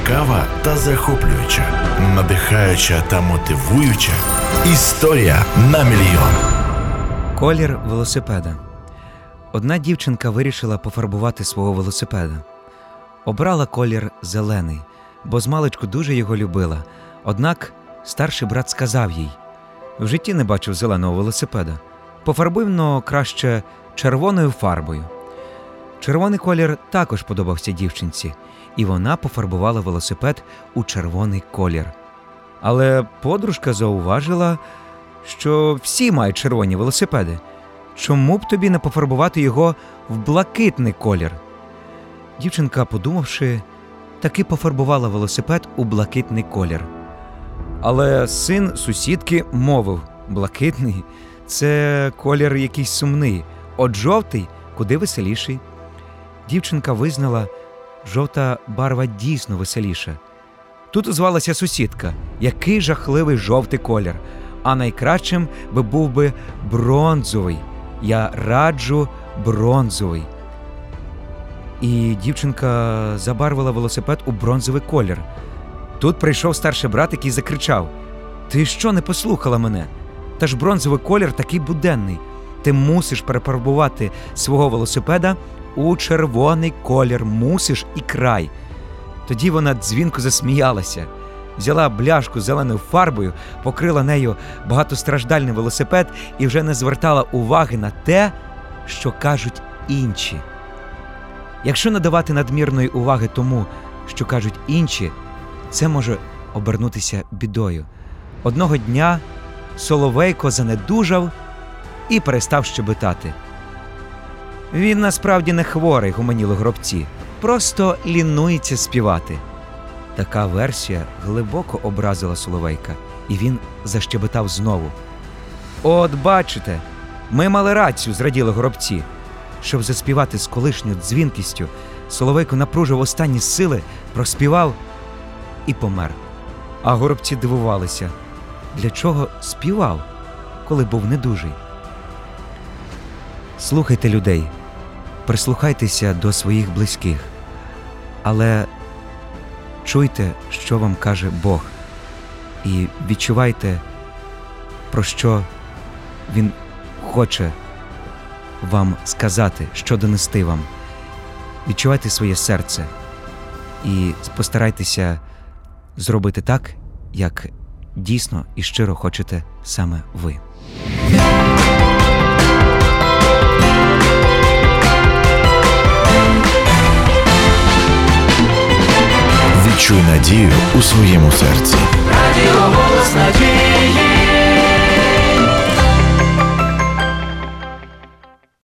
цікава та захоплююча, надихаюча та мотивуюча. Історія на мільйон. Колір велосипеда. Одна дівчинка вирішила пофарбувати свого велосипеда. Обрала колір зелений, бо змалечку дуже його любила. Однак старший брат сказав їй: «В житті не бачив зеленого велосипеда. Пофарбуй-но краще червоною фарбою». Червоний колір також подобався дівчинці, і вона пофарбувала велосипед у червоний колір. Але подружка зауважила, що всі мають червоні велосипеди. Чому б тобі не пофарбувати його в блакитний колір? Дівчинка, подумавши, таки пофарбувала велосипед у блакитний колір. Але син сусідки мовив: блакитний – це колір якийсь сумний, от жовтий – куди веселіший. Дівчинка визнала, жовта барва дійсно веселіша. Тут озвалася сусідка: який жахливий жовтий колір, а найкращим був би бронзовий. Я раджу бронзовий. І дівчинка забарвила велосипед у бронзовий колір. Тут прийшов старший брат, який закричав: «Ти що, не послухала мене? Та ж бронзовий колір такий буденний. Ти мусиш перефарбувати свого велосипеда у червоний колір, мусиш і край». Тоді вона дзвінко засміялася, взяла бляшку з зеленою фарбою, покрила нею багатостраждальний велосипед і вже не звертала уваги на те, що кажуть інші. Якщо не давати надмірної уваги тому, що кажуть інші, це може обернутися бідою. Одного дня Соловейко занедужав і перестав щебетати. «Він насправді не хворий», – гомоніли гробці, «просто лінується співати». Така версія глибоко образила Соловейка, і він защебетав знову. «От бачите, ми мали рацію», – зраділи горобці. Щоб заспівати з колишньою дзвінкістю, Соловейко напружив останні сили, проспівав і помер. А горобці дивувалися, для чого співав, коли був недужий. Слухайте людей, прислухайтеся до своїх близьких, але чуйте, що вам каже Бог, і відчувайте, про що Він хоче вам сказати, що донести вам. Відчувайте своє серце і постарайтеся зробити так, як дійсно і щиро хочете саме ви. Відчуй надію у своєму серці. Радіо «Голос надії».